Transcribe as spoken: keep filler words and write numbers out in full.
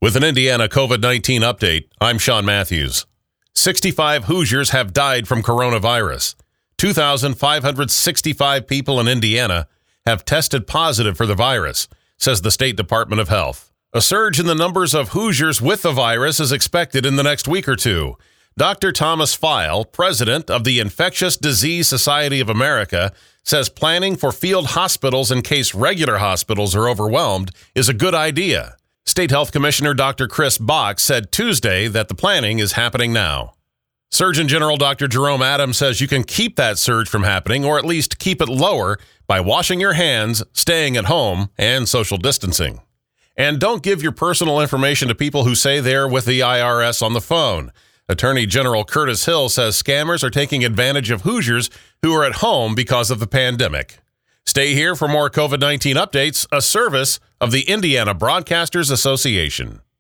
With an Indiana COVID nineteen update, I'm Sean Matthews. sixty-five Hoosiers have died from coronavirus. two thousand five hundred sixty-five people in Indiana have tested positive for the virus, says the State Department of Health. A surge in the numbers of Hoosiers with the virus is expected in the next week or two. Doctor Thomas Feil, president of the Infectious Disease Society of America, says planning for field hospitals in case regular hospitals are overwhelmed is a good idea. State Health Commissioner Doctor Chris Bach said Tuesday that the planning is happening now. Surgeon General Doctor Jerome Adams says you can keep that surge from happening, or at least keep it lower, by washing your hands, staying at home, and social distancing. And don't give your personal information to people who say they're with the I R S on the phone. Attorney General Curtis Hill says scammers are taking advantage of Hoosiers who are at home because of the pandemic. Stay here for more COVID nineteen updates, a service of the Indiana Broadcasters Association.